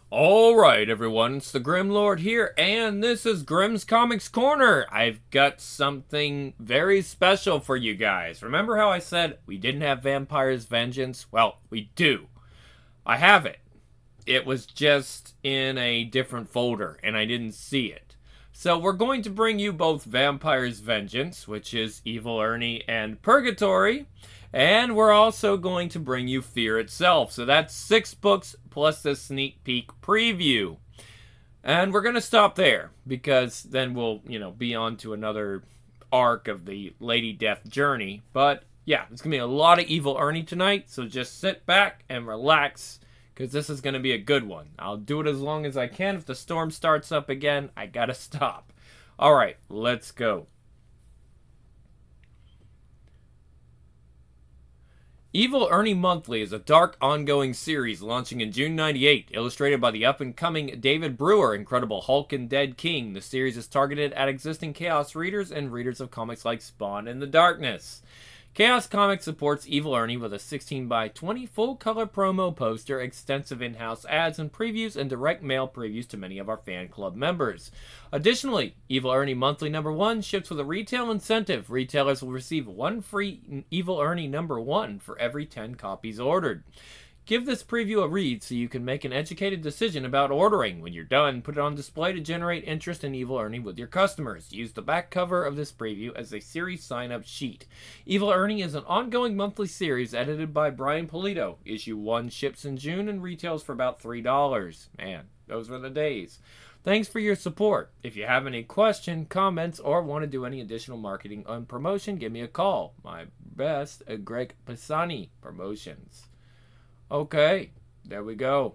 Alright everyone, it's the Grim Lord here, and this is Grimm's Comics Corner. I've got something very special for you guys. Remember how I said we didn't have Vampire's Vengeance? Well, we do. I have it. It was just in a different folder, and I didn't see it. So we're going to bring you both Vampire's Vengeance, which is Evil Ernie and Purgatory, and we're also going to bring you Fear itself. So that's 6 books plus the sneak peek preview. And we're going to stop there because then we'll, be on to another arc of the Lady Death journey. But yeah, there's going to be a lot of Evil Ernie tonight. So just sit back and relax because this is going to be a good one. I'll do it as long as I can. If the storm starts up again, I got to stop. All right, let's go. Evil Ernie Monthly is a dark, ongoing series launching in June '98, illustrated by the up-and-coming David Brewer, Incredible Hulk and Dead King. The series is targeted at existing Chaos readers and readers of comics like Spawn and The Darkness. Chaos Comics supports Evil Ernie with a 16x20 full-color promo poster, extensive in-house ads and previews, and direct mail previews to many of our fan club members. Additionally, Evil Ernie Monthly #1 ships with a retail incentive. Retailers will receive 1 free Evil Ernie #1 for every 10 copies ordered. Give this preview a read so you can make an educated decision about ordering. When you're done, put it on display to generate interest in Evil Ernie with your customers. Use the back cover of this preview as a series sign-up sheet. Evil Ernie is an ongoing monthly series edited by Brian Pulido. Issue 1 ships in June and retails for about $3. Man, those were the days. Thanks for your support. If you have any question, comments, or want to do any additional marketing and promotion, give me a call. My best, Greg Pisani Promotions. Okay, there we go.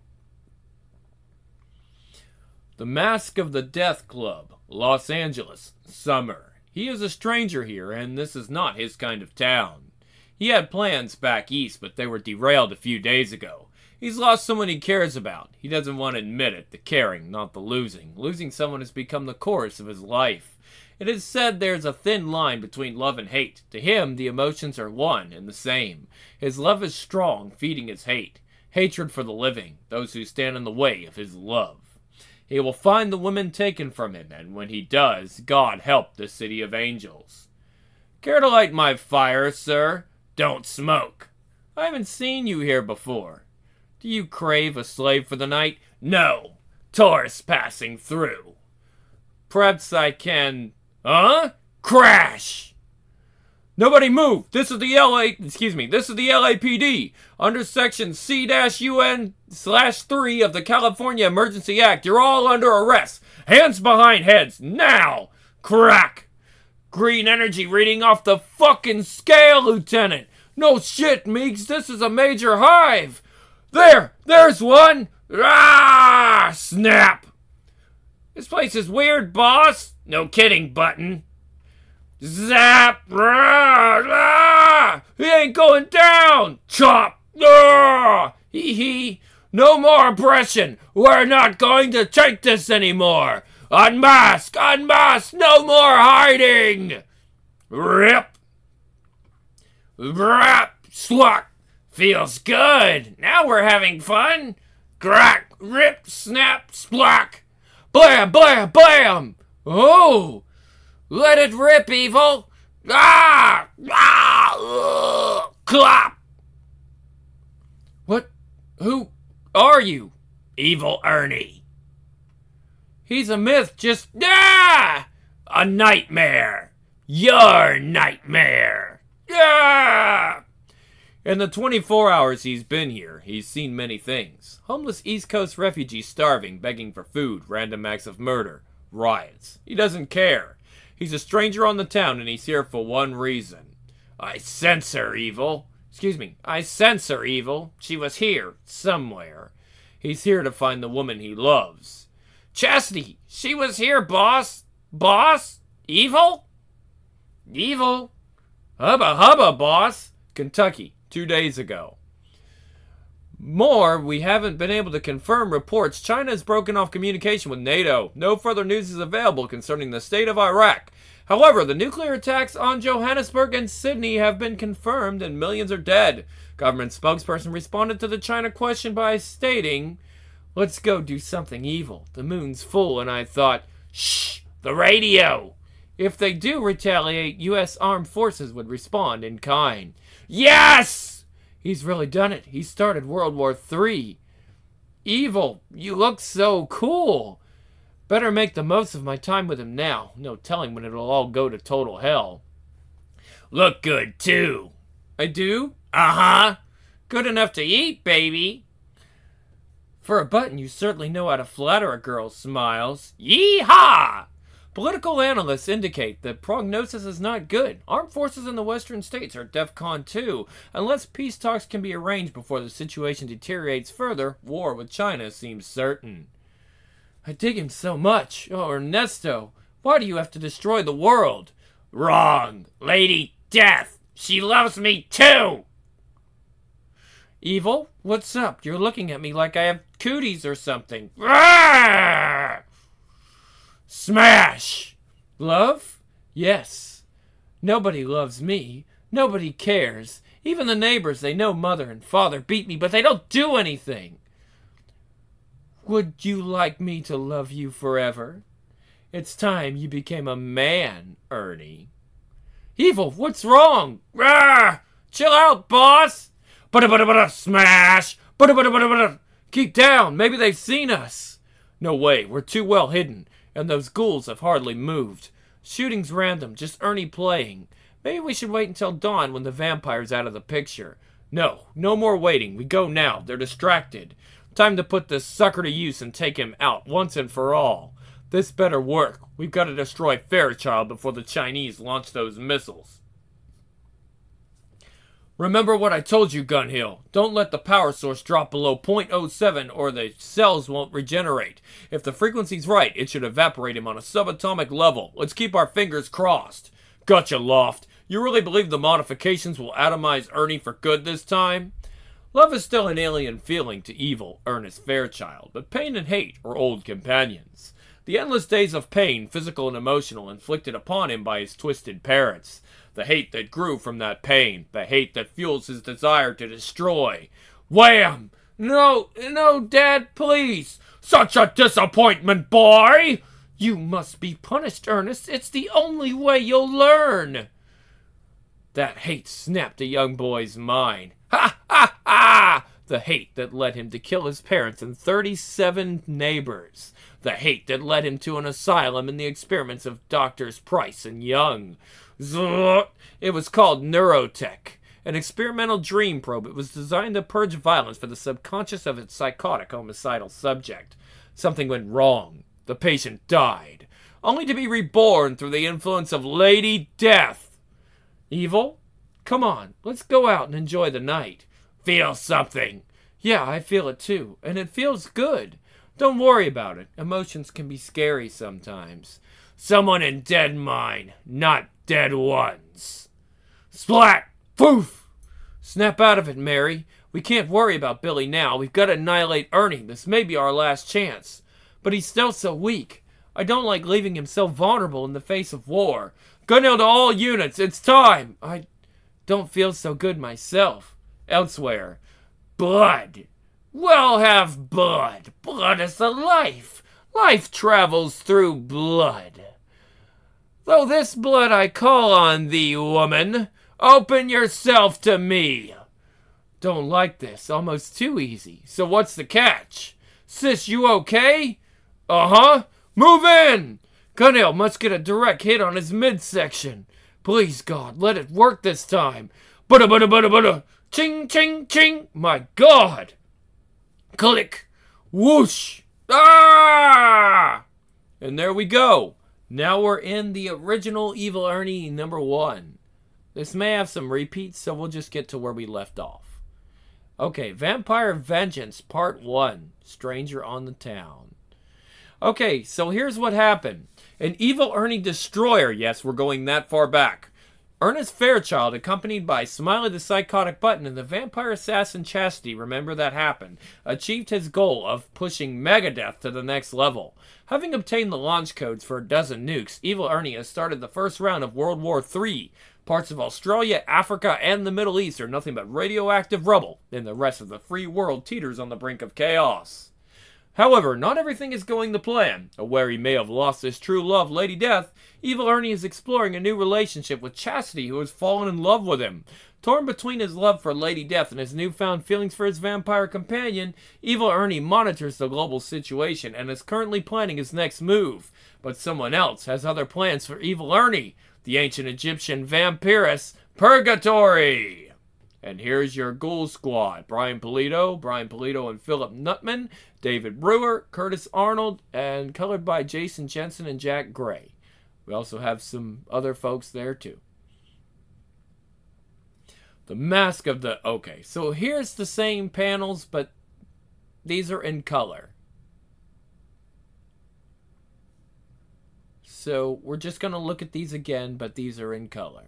The Mask of the Death Club, Los Angeles, summer. He is a stranger here, and this is not his kind of town. He had plans back east, but they were derailed a few days ago. He's lost someone he cares about. He doesn't want to admit it, the caring, not the losing. Losing someone has become the course of his life. It is said there's a thin line between love and hate. To him, the emotions are one and the same. His love is strong, feeding his hate. Hatred for the living, those who stand in the way of his love. He will find the women taken from him, and when he does, God help the City of Angels. Care to light my fire, sir? Don't smoke. I haven't seen you here before. Do you crave a slave for the night? No. Tourists passing through. Perhaps I can... Crash! Nobody move! This is the LAPD. Under Section C-UN/3 of the California Emergency Act, you're all under arrest. Hands behind heads, now! Crack! Green energy reading off the fucking scale, Lieutenant! No shit, Meeks, this is a major hive! There's one! Ah! Snap! This place is weird, boss! No kidding, Button. Zap! Rah, rah. He ain't going down! Chop! Hee hee! No more oppression! We're not going to take this anymore! Unmask! Unmask! No more hiding! Rip! Rap! Sluck! Feels good! Now we're having fun! Crack! Rip! Snap! Splack! Blam! Blam! Blam! Oh! Let it rip, Evil! Ah! Ah! Clop! What? Who are you? Evil Ernie. He's a myth, just... Ah! A nightmare. Your nightmare. Ah! In the 24 hours he's been here, he's seen many things. Homeless East Coast refugees starving, begging for food, random acts of murder, riots. He doesn't care. He's a stranger on the town, and he's here for one reason. I sense her, Evil. I sense her, Evil. She was here, somewhere. He's here to find the woman he loves. Chastity, she was here, boss. Boss? Evil? Evil? Hubba hubba, boss. Kentucky, 2 days ago. More, we haven't been able to confirm reports China has broken off communication with NATO. No further news is available concerning the state of Iraq. However, the nuclear attacks on Johannesburg and Sydney have been confirmed and millions are dead. Government spokesperson responded to the China question by stating, Let's go do something evil. The moon's full, and I thought, shh, the radio! If they do retaliate, U.S. Armed Forces would respond in kind. Yes! He's really done it. He started World War III. Evil, you look so cool. Better make the most of my time with him now. No telling when it'll all go to total hell. Look good, too. I do? Uh-huh. Good enough to eat, baby. For a button, you certainly know how to flatter a girl's smiles. Yee-haw! Political analysts indicate that prognosis is not good. Armed forces in the western states are DEFCON 2. Unless peace talks can be arranged before the situation deteriorates further, war with China seems certain. I dig him so much. Oh, Ernesto, why do you have to destroy the world? Wrong. Lady Death. She loves me too. Evil, what's up? You're looking at me like I have cooties or something. Rawr! Smash! Love? Yes. Nobody loves me. Nobody cares. Even the neighbors, they know mother and father beat me, but they don't do anything. Would you like me to love you forever? It's time you became a man, Ernie. Evil, what's wrong? Rawr! Chill out, boss! Bada-bada-bada, smash! Bada-bada-bada-bada! Keep down, maybe they've seen us. No way, we're too well hidden, and those ghouls have hardly moved. Shooting's random, just Ernie playing. Maybe we should wait until dawn when the vampire's out of the picture. No more waiting, we go now, they're distracted. Time to put this sucker to use and take him out once and for all. This better work. We've got to destroy Fairchild before the Chinese launch those missiles. Remember what I told you, Gunhill. Don't let the power source drop below .07 or the cells won't regenerate. If the frequency's right, it should evaporate him on a subatomic level. Let's keep our fingers crossed. Gotcha, Loft. You really believe the modifications will atomize Ernie for good this time? Love is still an alien feeling to evil, Ernest Fairchild, but pain and hate are old companions. The endless days of pain, physical and emotional, inflicted upon him by his twisted parents. The hate that grew from that pain. The hate that fuels his desire to destroy. Wham! No, Dad, please! Such a disappointment, boy! You must be punished, Ernest. It's the only way you'll learn. That hate snapped a young boy's mind. Ha, ha, ha! The hate that led him to kill his parents and 37 neighbors. The hate that led him to an asylum in the experiments of Doctors Price and Young. It was called Neurotech, an experimental dream probe. It was designed to purge violence for the subconscious of its psychotic homicidal subject. Something went wrong. The patient died, only to be reborn through the influence of Lady Death. Evil? Come on, let's go out and enjoy the night. Feel something. Yeah, I feel it too, and it feels good. Don't worry about it. Emotions can be scary sometimes. Someone in dead mine, not dead ones. Splat! Poof! Snap out of it, Mary. We can't worry about Billy now. We've got to annihilate Ernie. This may be our last chance. But he's still so weak. I don't like leaving him so vulnerable in the face of war. Gunhill to all units. It's time. I don't feel so good myself. Elsewhere. Blood. We'll have blood. Blood is the life. Life travels through blood. Though this blood I call on thee, woman. Open yourself to me. Don't like this. Almost too easy. So what's the catch? Sis, you okay? Uh-huh. Move in. Gunhill must get a direct hit on his midsection. Please, God, let it work this time. Bada-bada-bada-bada. Ching, ching, ching. My God. Click. Whoosh. Ah! And there we go. Now we're in the original Evil Ernie #1. This may have some repeats, so we'll just get to where we left off. Okay, Vampire Vengeance Part 1. Stranger on the Town. Okay, so here's what happened. An Evil Ernie Destroyer, yes, we're going that far back. Ernest Fairchild, accompanied by Smiley the Psychotic Button and the Vampire Assassin Chastity, remember that happened, achieved his goal of pushing Megadeth to the next level. Having obtained the launch codes for a dozen nukes, Evil Ernie has started the first round of World War III. Parts of Australia, Africa, and the Middle East are nothing but radioactive rubble, and the rest of the free world teeters on the brink of chaos. However, not everything is going to plan. Aware he may have lost his true love, Lady Death, Evil Ernie is exploring a new relationship with Chastity, who has fallen in love with him. Torn between his love for Lady Death and his newfound feelings for his vampire companion, Evil Ernie monitors the global situation and is currently planning his next move. But someone else has other plans for Evil Ernie, the ancient Egyptian vampiress, Purgatory! And here's your Ghoul Squad. Brian Polito and Philip Nutman, David Brewer, Curtis Arnold, and colored by Jason Jensen and Jack Gray. We also have some other folks there too. The Mask of the... Okay, so here's the same panels, but these are in color. So we're just going to look at these again, but these are in color.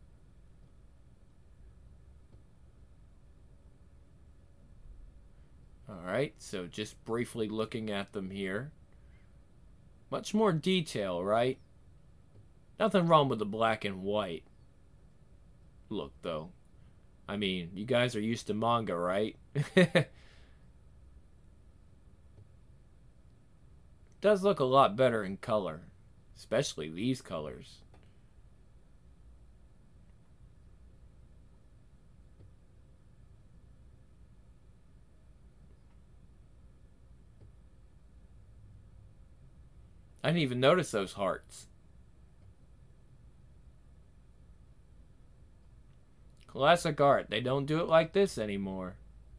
Alright, so just briefly looking at them here. Much more detail, right? Nothing wrong with the black and white look, though. I mean, you guys are used to manga, right? Does look a lot better in color. Especially these colors. I didn't even notice those hearts. Classic art. They don't do it like this anymore.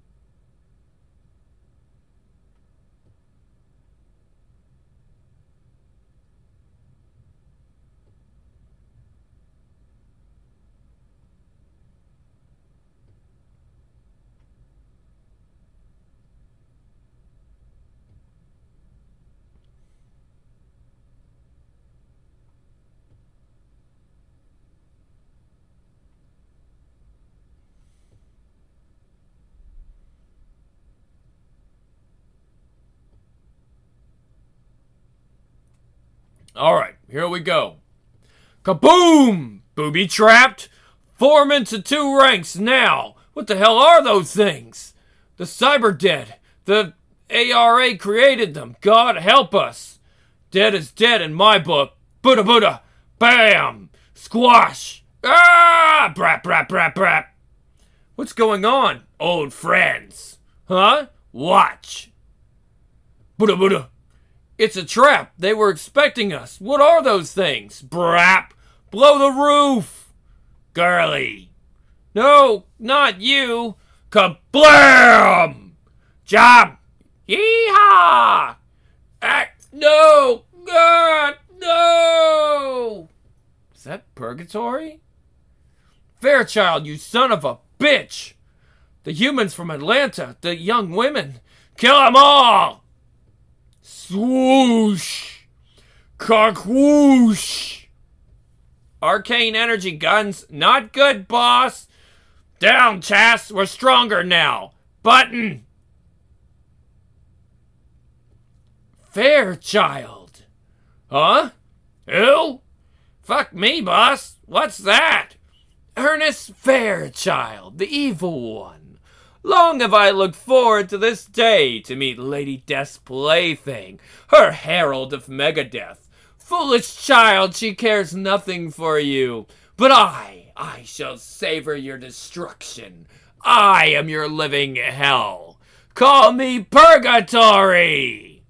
Alright, here we go. Kaboom! Booby trapped. Form into 2 ranks now. What the hell are those things? The Cyber Dead. The ARA created them. God help us. Dead is dead in my book. Buddha Buddha. Bam! Squash. Ah! Brap brap brap brap. What's going on, old friends? Huh? Watch. Buddha Buddha. It's a trap. They were expecting us. What are those things? Brap. Blow the roof. Girly. No, not you. Kablam! Job. Yeehaw! No. God, no. Is that Purgatory? Fairchild, you son of a bitch. The humans from Atlanta. The young women. Kill them all. Swoosh! Cock-whoosh! Arcane energy guns, not good, boss! Down, Chas, we're stronger now! Button! Fairchild! Huh? Who? Fuck me, boss! What's that? Ernest Fairchild, the evil one. Long have I looked forward to this day to meet Lady Death's plaything, her herald of Megadeth. Foolish child, she cares nothing for you. But I shall savor your destruction. I am your living hell. Call me Purgatory!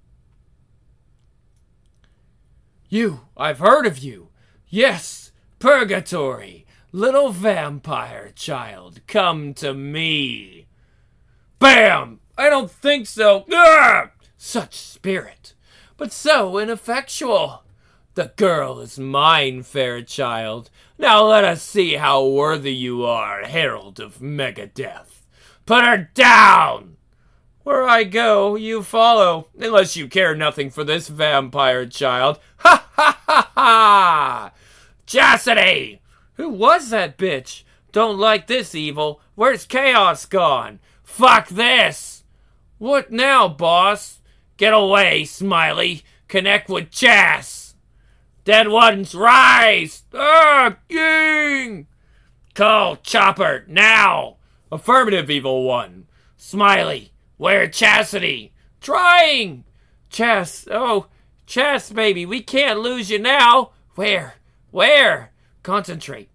You, I've heard of you. Yes, Purgatory. Little vampire child, come to me. Bam! I don't think so. Ah! Such spirit, but so ineffectual. The girl is mine, fair child. Now let us see how worthy you are, herald of Megadeth. Put her down! Where I go, you follow, unless you care nothing for this vampire child. Ha ha ha ha! Chastity! Who was that bitch? Don't like this evil. Where's Chaos gone? Fuck this! What now, boss? Get away, Smiley. Connect with Chas. Dead ones, rise! Ah, King! Call Chopper, now! Affirmative, evil one. Smiley, where Chastity? Trying! Chess, oh, Chess, baby, we can't lose you now. Where? Concentrate.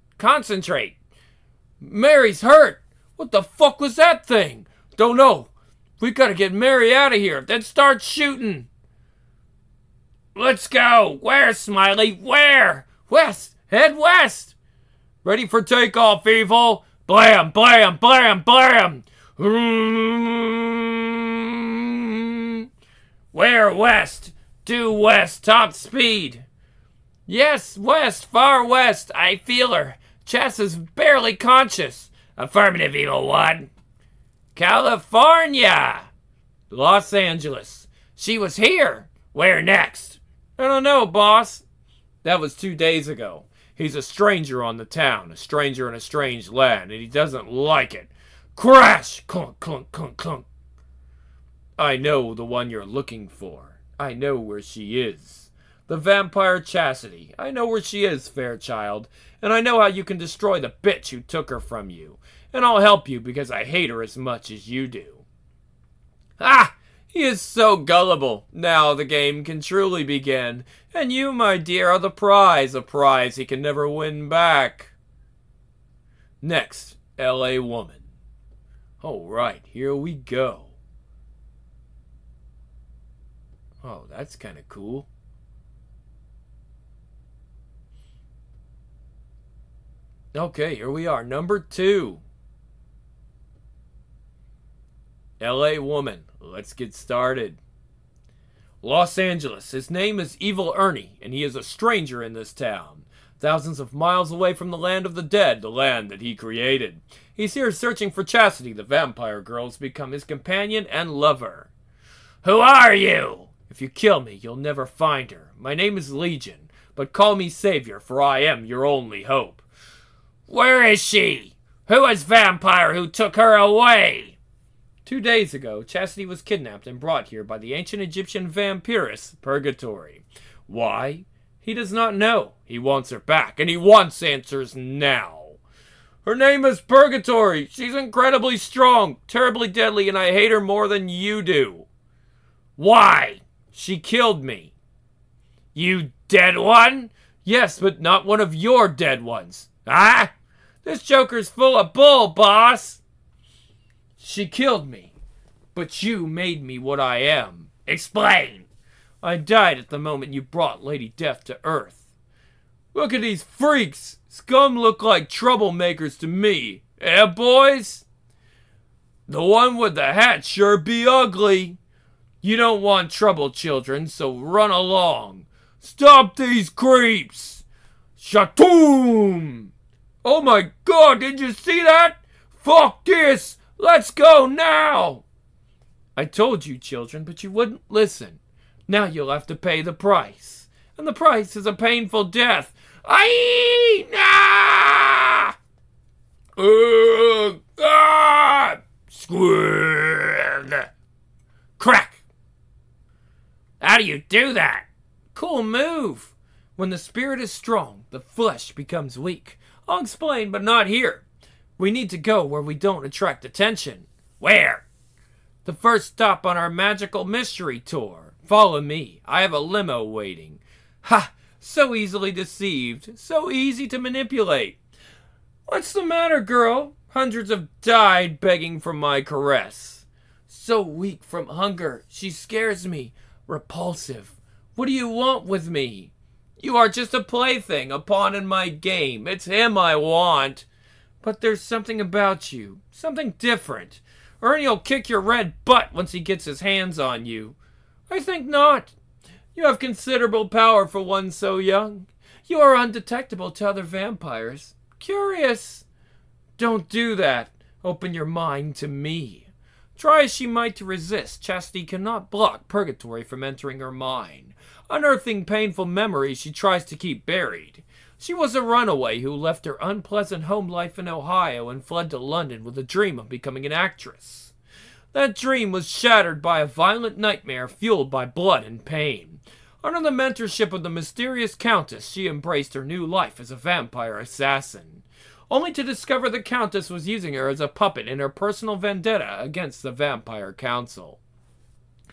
Mary's hurt. What the fuck was that thing? Don't know. We gotta get Mary out of here, then start shooting. Let's go. Where, Smiley? Where? West. Head west. Ready for takeoff, Evil. Blam, blam, blam, blam. Where west? Due west, top speed. Yes, west, far west. I feel her. Chess is barely conscious. Affirmative, Evil One. California. Los Angeles. She was here. Where next? I don't know, boss. That was 2 days ago. He's a stranger on the town, a stranger in a strange land, and he doesn't like it. Crash! Clunk, clunk, clunk, clunk. I know the one you're looking for. I know where she is. The vampire Chastity. I know where she is, Fairchild, and I know how you can destroy the bitch who took her from you. And I'll help you because I hate her as much as you do. Ah! He is so gullible. Now the game can truly begin. And you, my dear, are the prize. A prize he can never win back. Next, L.A. Woman. All right, here we go. Oh, that's kind of cool. Okay, here we are. Number 2. L.A. Woman. Let's get started. Los Angeles. His name is Evil Ernie, and he is a stranger in this town. Thousands of miles away from the land of the dead, the land that he created. He's here searching for Chastity, the vampire girl, to become his companion and lover. Who are you? If you kill me, you'll never find her. My name is Legion, but call me Savior, for I am your only hope. Where is she? Who is vampire who took her away? 2 days ago, Chastity was kidnapped and brought here by the ancient Egyptian vampiress, Purgatory. Why? He does not know. He wants her back, and he wants answers now. Her name is Purgatory. She's incredibly strong, terribly deadly, and I hate her more than you do. Why? She killed me. You dead one? Yes, but not one of your dead ones. Ah? This joker's full of bull, boss. She killed me, but you made me what I am. Explain. I died at the moment you brought Lady Death to Earth. Look at these freaks. Scum look like troublemakers to me. Eh, boys? The one with the hat sure be ugly. You don't want trouble, children, so run along. Stop these creeps. Shatoom! Oh my god, did you see that? Fuck this! Let's go now! I told you, children, but you wouldn't listen. Now you'll have to pay the price. And the price is a painful death. Aye! Nah! Squid! Crack! How do you do that? Cool move. When the spirit is strong, the flesh becomes weak. I'll explain, but not here. We need to go where we don't attract attention. Where? The first stop on our magical mystery tour. Follow me. I have a limo waiting. Ha! So easily deceived. So easy to manipulate. What's the matter, girl? Hundreds have died begging for my caress. So weak from hunger. She scares me. Repulsive. What do you want with me? You are just a plaything, a pawn in my game. It's him I want. But there's something about you. Something different. Ernie'll kick your red butt once he gets his hands on you. I think not. You have considerable power for one so young. You are undetectable to other vampires. Curious. Don't do that. Open your mind to me. Try as she might to resist, Chastity cannot block Purgatory from entering her mind. Unearthing painful memories she tries to keep buried. She was a runaway who left her unpleasant home life in Ohio and fled to London with a dream of becoming an actress. That dream was shattered by a violent nightmare fueled by blood and pain. Under the mentorship of the mysterious Countess, she embraced her new life as a vampire assassin, only to discover the Countess was using her as a puppet in her personal vendetta against the Vampire Council.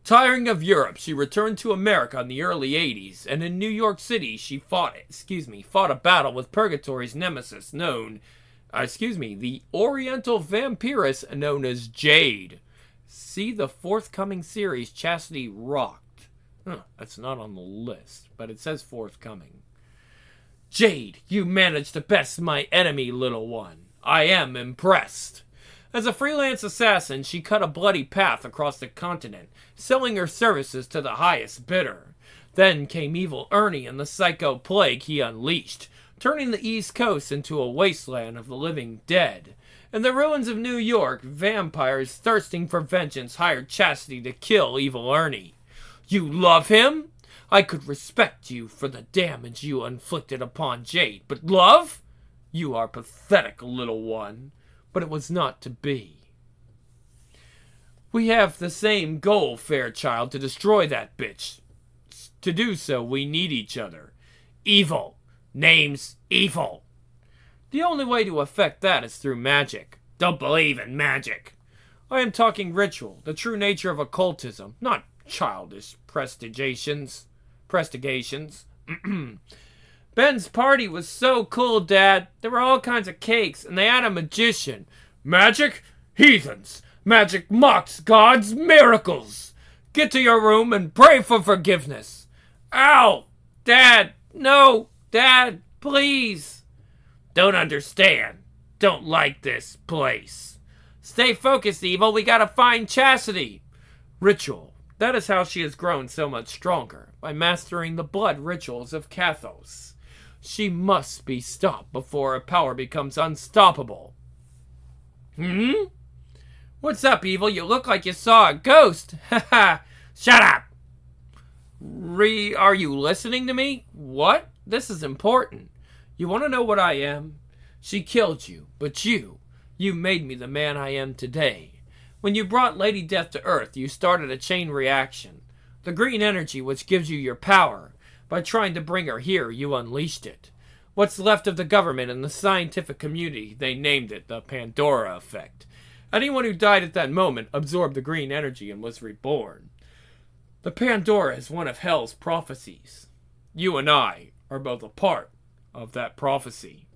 Tiring of Europe, she returned to America in the early 80s, and in New York City she fought a battle with Purgatory's nemesis the Oriental vampiress known as Jade. See the forthcoming series Chastity Rocked. That's not on the list, but it says forthcoming. Jade, you managed to best my enemy, little one. I am impressed. As a freelance assassin, she cut a bloody path across the continent, selling her services to the highest bidder. Then came Evil Ernie and the psycho plague he unleashed, turning the East Coast into a wasteland of the living dead. In the ruins of New York, vampires thirsting for vengeance hired Chastity to kill Evil Ernie. You love him? I could respect you for the damage you inflicted upon Jade, but love? You are pathetic, little one. But it was not to be. We have the same goal, Fairchild, to destroy that bitch. To do so, we need each other. Evil. Name's evil. The only way to effect that is through magic. Don't believe in magic. I am talking ritual, the true nature of occultism, not childish prestigations. Ben's party was so cool, Dad. There were all kinds of cakes, and they had a magician. Magic? Heathens! Magic mocks God's miracles! Get to your room and pray for forgiveness. Ow! Dad! No! Dad! Please! Don't understand. Don't like this place. Stay focused, Evil. We gotta find Chastity. Ritual. That is how she has grown so much stronger, by mastering the blood rituals of Kathos. She must be stopped before her power becomes unstoppable. What's up, Evil? You look like you saw a ghost. Ha! Shut up! Are you listening to me? What? This is important. You want to know what I am? She killed you, but you made me the man I am today. When you brought Lady Death to Earth, you started a chain reaction. The green energy which gives you your power. By trying to bring her here, you unleashed it. What's left of the government and the scientific community, they named it the Pandora Effect. Anyone who died at that moment absorbed the green energy and was reborn. The Pandora is one of Hell's prophecies. You and I are both a part of that prophecy.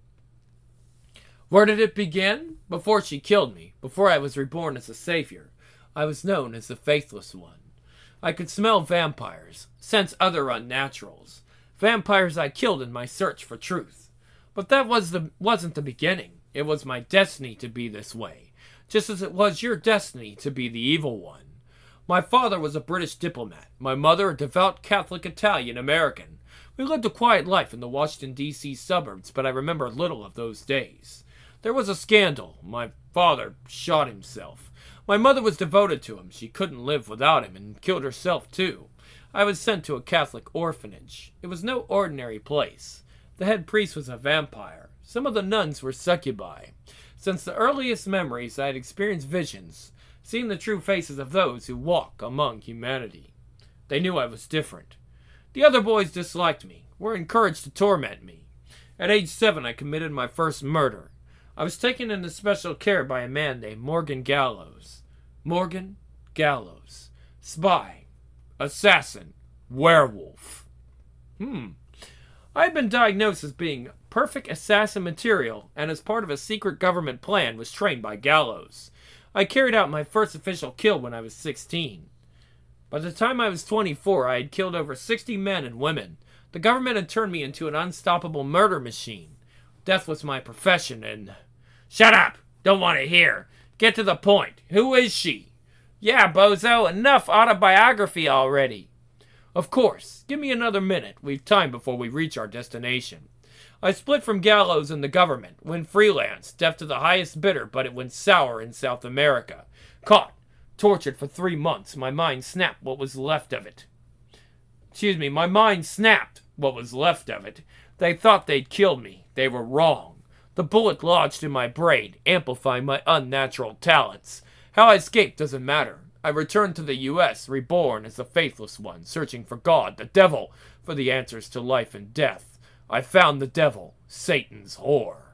Where did it begin? Before she killed me, before I was reborn as a savior, I was known as the Faithless One. I could smell vampires, sense other unnaturals. Vampires I killed in my search for truth. But that wasn't the beginning. It was my destiny to be this way, just as it was your destiny to be the evil one. My father was a British diplomat, my mother a devout Catholic Italian American. We lived a quiet life in the Washington, D.C. suburbs, but I remember little of those days. There was a scandal. My father shot himself. My mother was devoted to him. She couldn't live without him and killed herself too. I was sent to a Catholic orphanage. It was no ordinary place. The head priest was a vampire. Some of the nuns were succubi. Since the earliest memories I had experienced visions, seeing the true faces of those who walk among humanity. They knew I was different. The other boys disliked me, were encouraged to torment me. At age 7 I committed my first murder. I was taken into special care by a man named Morgan Gallows. Morgan Gallows. Spy. Assassin. Werewolf. I had been diagnosed as being perfect assassin material, and as part of a secret government plan was trained by Gallows. I carried out my first official kill when I was 16. By the time I was 24, I had killed over 60 men and women. The government had turned me into an unstoppable murder machine. Death was my profession, and... Shut up! Don't want to hear. Get to the point. Who is she? Yeah, bozo, enough autobiography already. Of course. Give me another minute. We've time before we reach our destination. I split from Gallows and the government, went freelance, deaf to the highest bidder, but it went sour in South America. Caught. Tortured for 3 months. My mind snapped what was left of it. My mind snapped what was left of it. They thought they'd killed me. They were wrong. The bullet lodged in my brain, amplifying my unnatural talents. How I escaped doesn't matter. I returned to the U.S., reborn as the Faithless One, searching for God, the devil, for the answers to life and death. I found the devil, Satan's whore.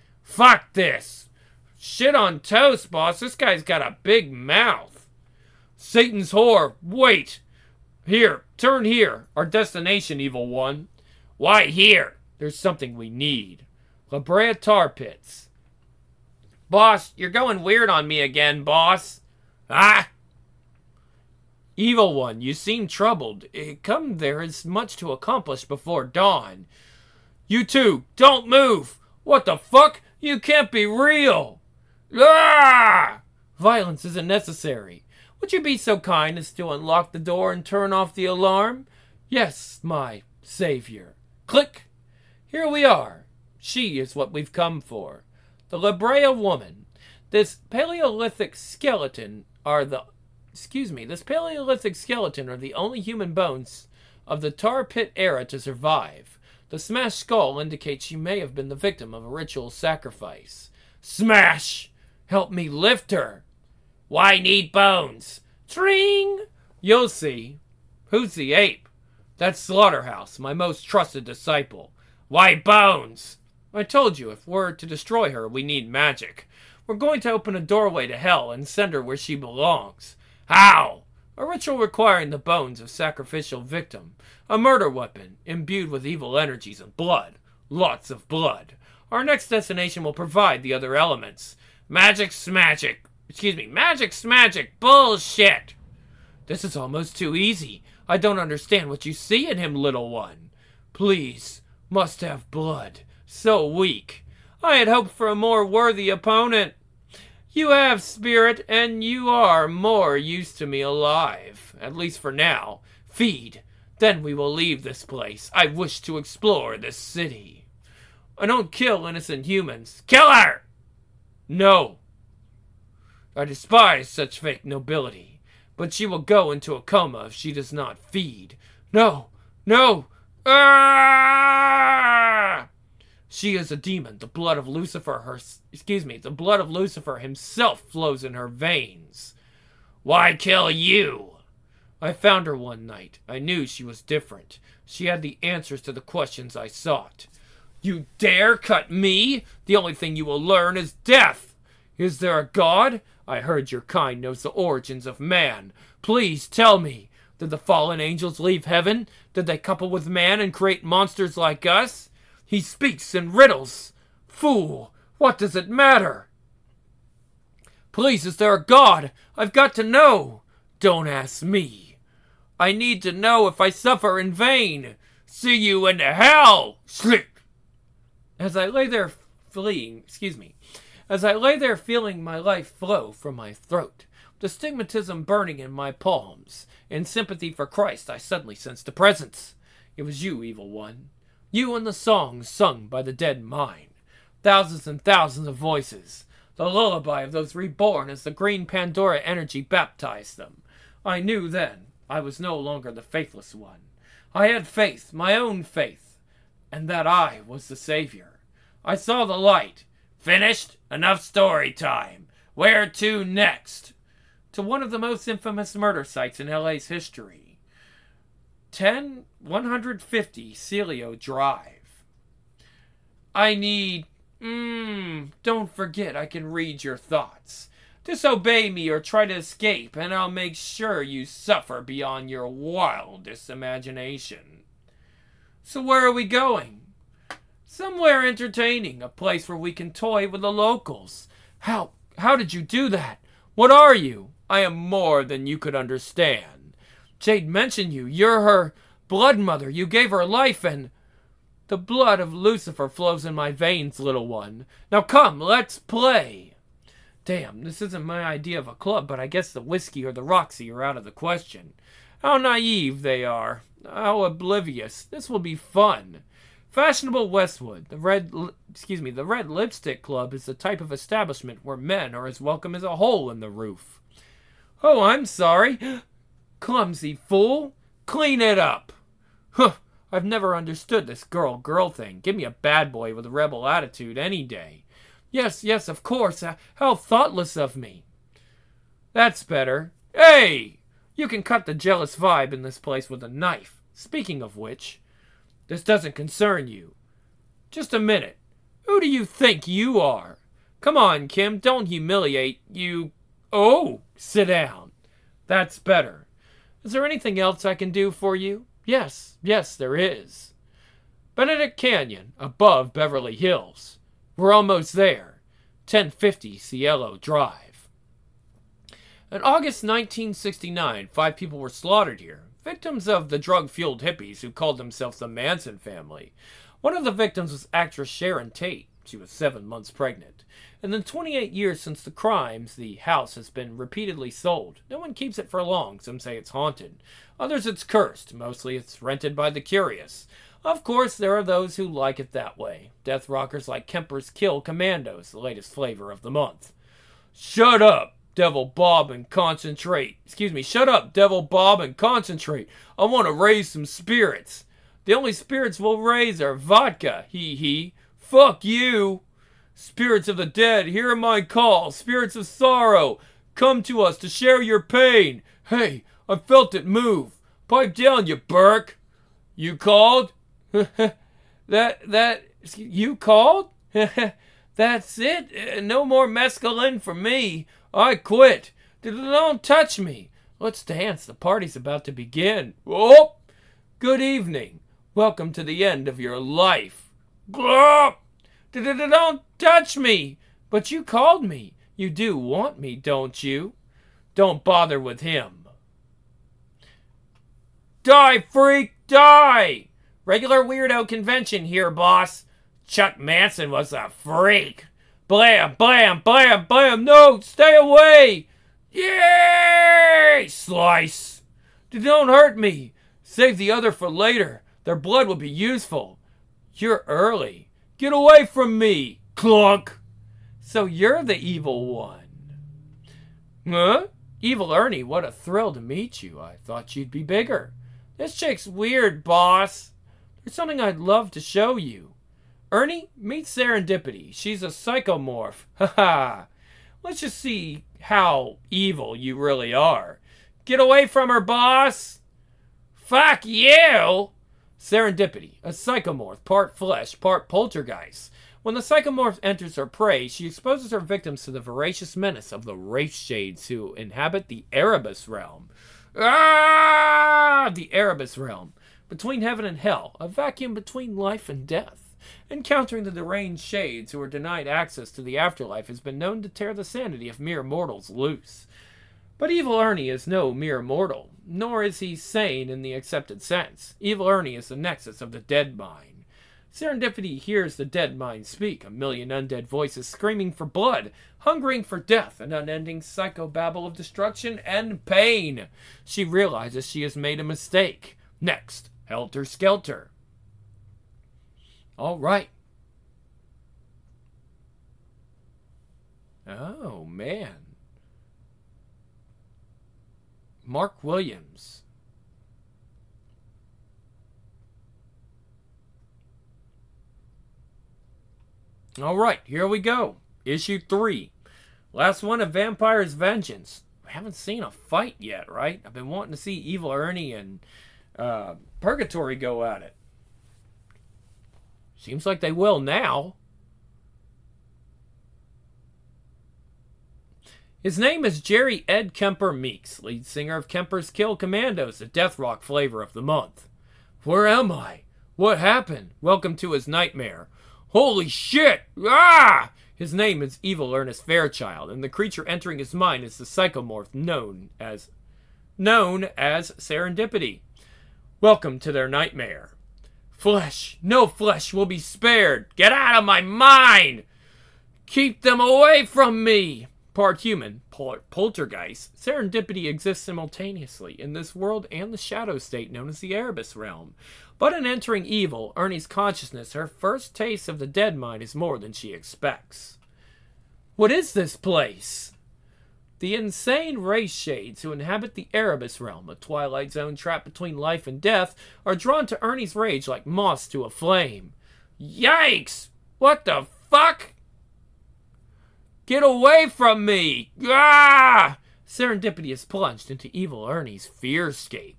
Fuck this! Shit on toast, boss. This guy's got a big mouth. Satan's whore, wait! Here, turn here. Our destination, Evil One. Why here? There's something we need. La Brea Tar Pits. Boss, you're going weird on me again, boss. Ah! Evil One, you seem troubled. Come, there is much to accomplish before dawn. You two, don't move! What the fuck? You can't be real! Ah! Violence isn't necessary. Would you be so kind as to unlock the door and turn off the alarm? Yes, my savior. Click! Here we are. She is what we've come for. The La Brea woman. This Paleolithic skeleton are the only human bones of the tar pit era to survive. The smashed skull indicates she may have been the victim of a ritual sacrifice. Smash! Help me lift her. Why need bones? Tring! You'll see. Who's the ape? That's Slaughterhouse, my most trusted disciple. Why bones? I told you, if we're to destroy her, we need magic. We're going to open a doorway to hell and send her where she belongs. How? A ritual requiring the bones of sacrificial victim. A murder weapon, imbued with evil energies and blood. Lots of blood. Our next destination will provide the other elements. Magic smagic. Magic smagic. Bullshit. This is almost too easy. I don't understand what you see in him, little one. Please. Must have blood. So weak. I had hoped for a more worthy opponent. You have spirit, and you are more used to me alive. At least for now. Feed. Then we will leave this place. I wish to explore this city. I don't kill innocent humans. Kill her! No. I despise such fake nobility. But she will go into a coma if she does not feed. No! No! Ah! She is a demon. The blood of Lucifer the blood of Lucifer himself flows in her veins. Why kill you? I found her one night. I knew she was different. She had the answers to the questions I sought. You dare cut me? The only thing you will learn is death. Is there a God? I heard your kind knows the origins of man. Please tell me. Did the fallen angels leave heaven? Did they couple with man and create monsters like us? He speaks in riddles. Fool, what does it matter? Please, is there a God? I've got to know. Don't ask me. I need to know if I suffer in vain. See you in hell. Sleep. As I lay there feeling my life flow from my throat, the stigmatism burning in my palms, in sympathy for Christ, I suddenly sensed a presence. It was you, Evil One. You and the songs sung by the dead mine. Thousands and thousands of voices. The lullaby of those reborn as the green Pandora energy baptized them. I knew then I was no longer the faithless one. I had faith, my own faith, and that I was the Savior. I saw the light. Finished? Enough story time. Where to next? To one of the most infamous murder sites in LA's history. 10150 Celio Drive. I need... don't forget I can read your thoughts. Disobey me or try to escape, and I'll make sure you suffer beyond your wildest imagination. So where are we going? Somewhere entertaining, a place where we can toy with the locals. How did you do that? What are you? I am more than you could understand. Jade mentioned you. You're her blood mother. You gave her life, and the blood of Lucifer flows in my veins, little one. Now come, let's play. Damn, this isn't my idea of a club, but I guess the whiskey or the Roxy are out of the question. How naive they are. How oblivious. This will be fun. Fashionable Westwood, the Red Lipstick Club is the type of establishment where men are as welcome as a hole in the roof. Oh, I'm sorry. Clumsy fool. Clean it up. Huh, I've never understood this girl thing. Give me a bad boy with a rebel attitude any day. Yes, of course. How thoughtless of me. That's better. Hey! You can cut the jealous vibe in this place with a knife. Speaking of which, this doesn't concern you. Just a minute. Who do you think you are? Come on, Kim, don't humiliate you. Oh, sit down. That's better. Is there anything else I can do for you? Yes, there is. Benedict Canyon, above Beverly Hills. We're almost there. 1050 Cielo Drive. In August 1969, 5 people were slaughtered here, victims of the drug-fueled hippies who called themselves the Manson family. One of the victims was actress Sharon Tate. She was 7 months pregnant. In the 28 years since the crimes, the house has been repeatedly sold. No one keeps it for long. Some say it's haunted. Others it's cursed. Mostly it's rented by the curious. Of course, there are those who like it that way. Death rockers like Kemper's Kill Commandos, the latest flavor of the month. Shut up, Devil Bob, and concentrate. Shut up, Devil Bob, and concentrate. I want to raise some spirits. The only spirits we'll raise are vodka, hee. Fuck you. Spirits of the dead, hear my call. Spirits of sorrow, come to us to share your pain. Hey, I felt it move. Pipe down, you Burke. You called? You called? That's it. No more mescaline for me. I quit. Don't touch me. Let's dance. The party's about to begin. Oh! Good evening. Welcome to the end of your life. Don't touch me. But you called me. You do want me, don't you? Don't bother with him. Die, freak, die! Regular weirdo convention here, boss. Chuck Manson was a freak. Blam, blam, blam, blam. No, stay away. Yay! Slice. Don't hurt me. Save the other for later. Their blood will be useful. You're early. Get away from me. Clunk. So you're the evil one. Huh? Evil Ernie, what a thrill to meet you. I thought you'd be bigger. This chick's weird, boss. There's something I'd love to show you. Ernie, meet Serendipity. She's a psychomorph. Ha. Let's just see how evil you really are. Get away from her, boss. Fuck you. Serendipity, a psychomorph, part flesh, part poltergeist. When the psychomorph enters her prey, she exposes her victims to the voracious menace of the wraith shades who inhabit the Erebus realm. The Erebus realm. Between heaven and hell, a vacuum between life and death. Encountering the deranged shades who are denied access to the afterlife has been known to tear the sanity of mere mortals loose. But Evil Ernie is no mere mortal, nor is he sane in the accepted sense. Evil Ernie is the nexus of the dead mind. Serendipity hears the dead mind speak, a million undead voices screaming for blood, hungering for death, an unending psychobabble of destruction and pain. She realizes she has made a mistake. Next, Helter Skelter. All right. Oh, man. Mark Williams. All right, here we go. Issue 3. Last one of Vampire's Vengeance. We haven't seen a fight yet, right? I've been wanting to see Evil Ernie and Purgatory go at it. Seems like they will now. His name is Jerry Ed Kemper Meeks, lead singer of Kemper's Kill Commandos, the death rock flavor of the month. Where am I? What happened? Welcome to his nightmare. Holy shit! Ah! His name is Evil Ernest Fairchild, and the creature entering his mind is the psychomorph known as Serendipity. Welcome to their nightmare. Flesh, no flesh will be spared. Get out of my mind! Keep them away from me! Part human, part poltergeist, Serendipity exists simultaneously in this world and the shadow state known as the Erebus realm. But in entering evil, Ernie's consciousness, her first taste of the dead mind, is more than she expects. What is this place? The insane race shades who inhabit the Erebus realm, a twilight zone trapped between life and death, are drawn to Ernie's rage like moths to a flame. Yikes! What the fuck? Get away from me! Ah! Serendipity is plunged into Evil Ernie's fearscape.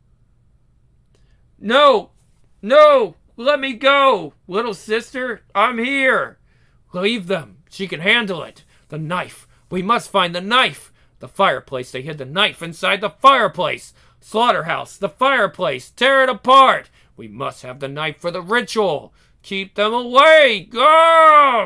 No! No! Let me go! Little sister, I'm here! Leave them. She can handle it. The knife. We must find the knife. The fireplace. They hid the knife inside the fireplace. Slaughterhouse. The fireplace. Tear it apart. We must have the knife for the ritual. Keep them away. Go!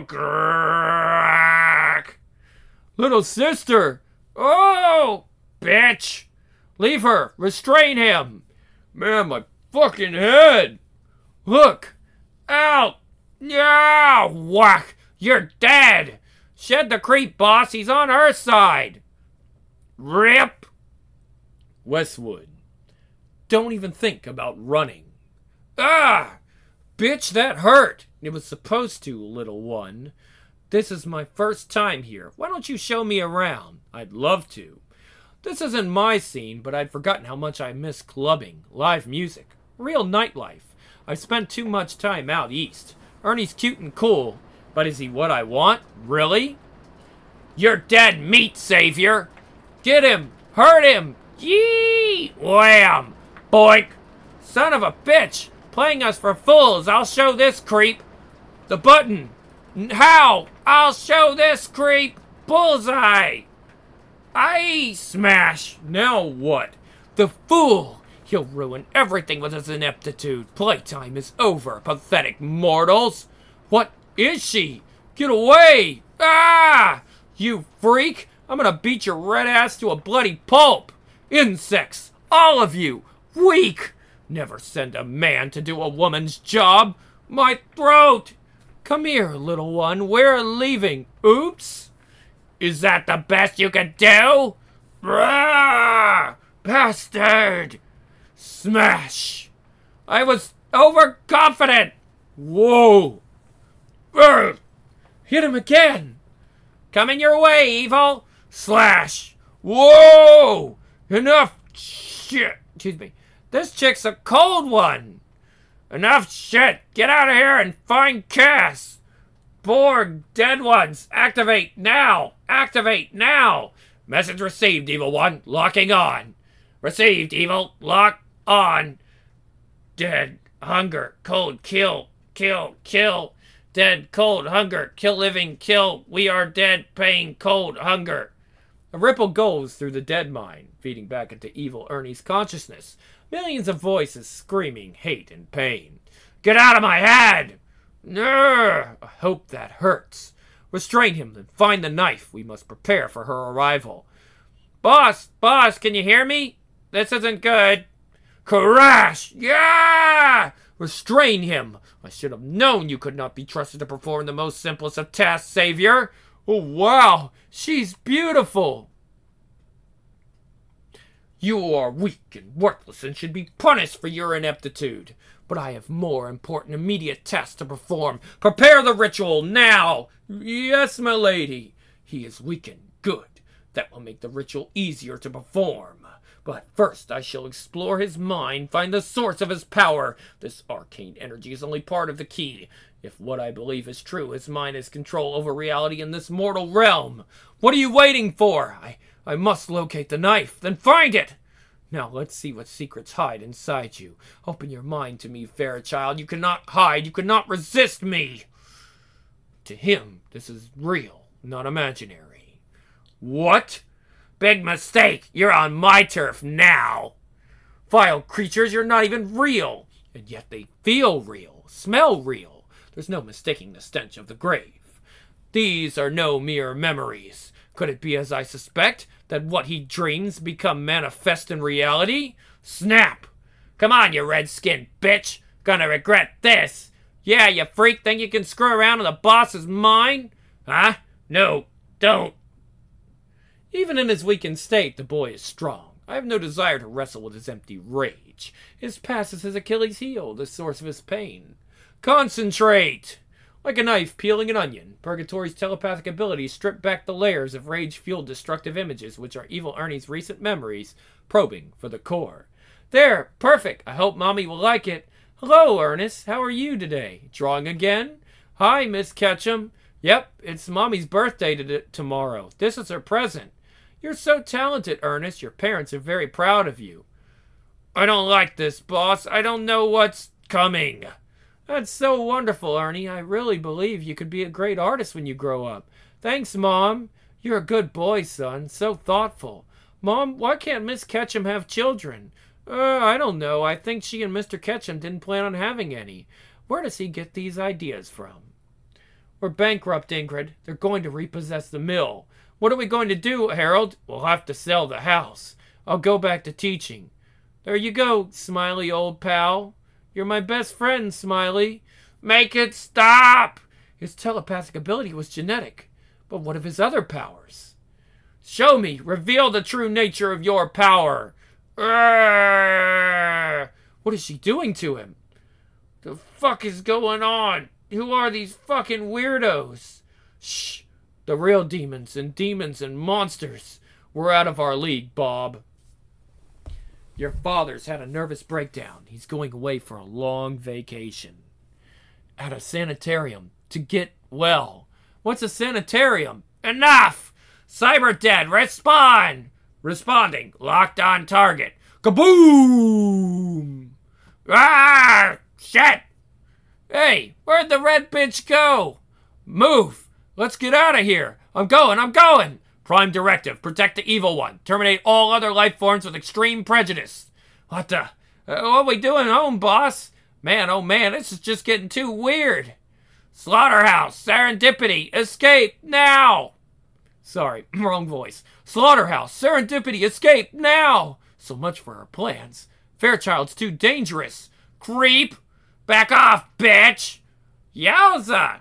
Grrrk. Little sister. Oh, bitch. Leave her. Restrain him. Man, my fucking head. Look. Out. Yeah. Whack. You're dead. Shed the creep, boss. He's on her side. Rip. Westwood. Don't even think about running. Ah! Bitch, that hurt. It was supposed to, little one. This is my first time here. Why don't you show me around? I'd love to. This isn't my scene, but I'd forgotten how much I miss clubbing, live music, real nightlife. I've spent too much time out east. Ernie's cute and cool, but is he what I want? Really? You're dead meat, Savior! Get him! Hurt him! Yee! Wham! Boink! Son of a bitch! Playing us for fools! I'll show this creep! The button! How? I'll show this creep! Bullseye! Aye! Smash! Now what? The fool! He'll ruin everything with his ineptitude. Playtime is over, pathetic mortals! What is she? Get away! Ah! You freak! I'm gonna beat your red ass to a bloody pulp! Insects! All of you! Weak! Never send a man to do a woman's job! My throat! Come here, little one. We're leaving. Oops! Is that the best you can do? Rah! Bastard! Smash! I was overconfident! Whoa! Urgh! Hit him again! Coming your way, evil! Slash! Whoa! Enough shit! Excuse me. This chick's a cold one! Enough shit! Get out of here and find Cass! Borg, dead ones! Activate now! Activate now! Message received, evil one. Locking on. Received, evil. Lock on. Dead. Hunger. Cold. Kill. Kill. Kill. Dead. Cold. Hunger. Kill living. Kill. We are dead. Pain. Cold. Hunger. A ripple goes through the dead mind, feeding back into evil Ernie's consciousness. Millions of voices screaming hate and pain. Get out of my head! I hope that hurts. Restrain him and find the knife. We must prepare for her arrival. Boss, can you hear me? This isn't good. Crash! Yeah! Restrain him. I should have known you could not be trusted to perform the most simplest of tasks, Savior. Oh, wow. She's beautiful. You are weak and worthless and should be punished for your ineptitude. But I have more important immediate tasks to perform. Prepare the ritual now. Yes, my lady. He is weak and good. That will make the ritual easier to perform. But first I shall explore his mind, find the source of his power. This arcane energy is only part of the key. If what I believe is true, his mind has control over reality in this mortal realm. What are you waiting for? I must locate the knife, then find it. Now let's see what secrets hide inside you. Open your mind to me, fair child. You cannot hide. You cannot resist me. To him, this is real, not imaginary. What? Big mistake. You're on my turf now. Vile creatures, you're not even real. And yet they feel real, smell real. There's no mistaking the stench of the grave. These are no mere memories. Could it be as I suspect, that what he dreams become manifest in reality? Snap! Come on, you red-skinned bitch! Gonna regret this! Yeah, you freak, think you can screw around in the boss's mind? Huh? No, don't. Even in his weakened state, the boy is strong. I have no desire to wrestle with his empty rage. His past is his Achilles' heel, the source of his pain. Concentrate! Like a knife peeling an onion, Purgatory's telepathic abilities strip back the layers of rage-fueled destructive images which are evil Ernie's recent memories, probing for the core. There! Perfect! I hope Mommy will like it. Hello, Ernest. How are you today? Drawing again? Hi, Miss Ketchum. Yep, it's Mommy's birthday tomorrow. This is her present. You're so talented, Ernest. Your parents are very proud of you. I don't like this, boss. I don't know what's coming. That's so wonderful, Ernie. I really believe you could be a great artist when you grow up. Thanks, Mom. You're a good boy, son. So thoughtful. Mom, why can't Miss Ketchum have children? I don't know. I think she and Mr. Ketchum didn't plan on having any. Where does he get these ideas from? We're bankrupt, Ingrid. They're going to repossess the mill. What are we going to do, Harold? We'll have to sell the house. I'll go back to teaching. There you go, Smiley, old pal. You're my best friend, Smiley. Make it stop! His telepathic ability was genetic. But what of his other powers? Show me. Reveal the true nature of your power. Arrgh! What is she doing to him? The fuck is going on? Who are these fucking weirdos? Shh. The real demons and monsters. We're out of our league, Bob. Your father's had a nervous breakdown. He's going away for a long vacation. At a sanitarium to get well. What's a sanitarium? Enough! Cyber dead, respond! Responding. Locked on target. Kaboom! Ah! Shit! Hey, where'd the red bitch go? Move! Let's get out of here! I'm going! Prime directive, protect the evil one. Terminate all other life forms with extreme prejudice. What the? What we doing home, boss? Man, oh man, this is just getting too weird. Slaughterhouse, serendipity, escape, now! Sorry, wrong voice. Slaughterhouse, serendipity, escape, now! So much for our plans. Fairchild's too dangerous. Creep! Back off, bitch! Yowza!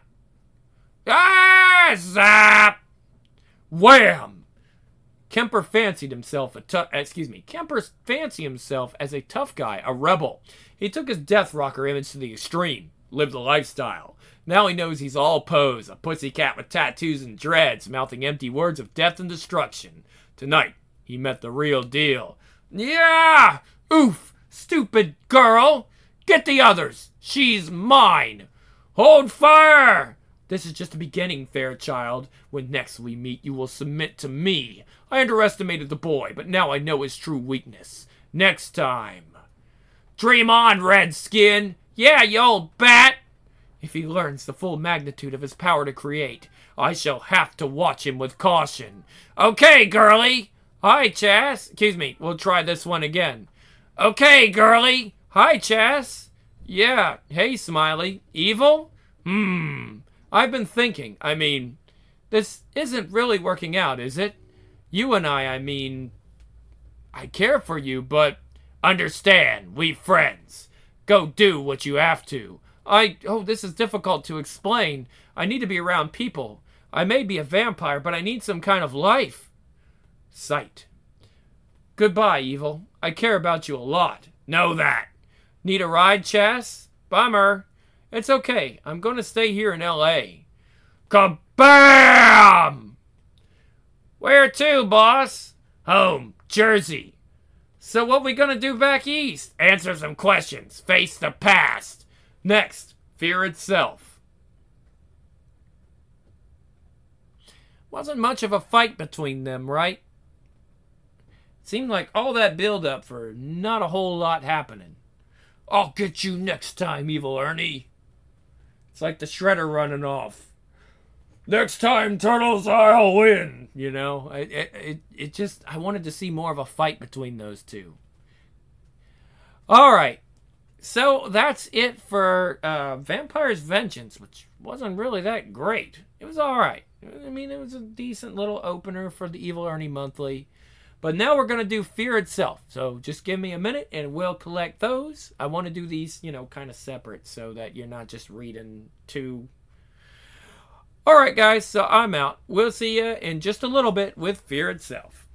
Ah, zap! Wham! Kemper fancied himself Kemper fancied himself as a tough guy, a rebel. He took his death rocker image to the extreme, lived the lifestyle. Now he knows he's all pose, a pussycat with tattoos and dreads, mouthing empty words of death and destruction. Tonight, he met the real deal. Yeah! Oof! Stupid girl! Get the others! She's mine! Hold fire! This is just the beginning, Fairchild. When next we meet, you will submit to me. I underestimated the boy, but now I know his true weakness. Next time. Dream on, Redskin! Yeah, you old bat! If he learns the full magnitude of his power to create, I shall have to watch him with caution. Okay, girlie! Hi, Chas. Excuse me, we'll try this one again. Okay, girlie! Hi, Chas. Yeah, hey, Smiley. Evil? I've been thinking, this isn't really working out, is it? You and I care for you, but understand, we friends. Go do what you have to. This is difficult to explain. I need to be around people. I may be a vampire, but I need some kind of life. Sight. Goodbye, Evil. I care about you a lot. Know that. Need a ride, Chas? Bummer. It's okay. I'm going to stay here in L.A. Kabam! Where to, boss? Home, Jersey. So what we going to do back east? Answer some questions. Face the past. Next, Fear Itself. Wasn't much of a fight between them, right? Seemed like all that build-up for not a whole lot happening. I'll get you next time, Evil Ernie. It's like the Shredder running off. Next time, Turtles, I'll win. You know, I wanted to see more of a fight between those two. All right. So that's it for Vampire's Vengeance, which wasn't really that great. It was all right. It was a decent little opener for the Evil Ernie Monthly. But now we're going to do Fear Itself. So just give me a minute and we'll collect those. I want to do these, kind of separate so that you're not just reading two. All right, guys. So I'm out. We'll see you in just a little bit with Fear Itself.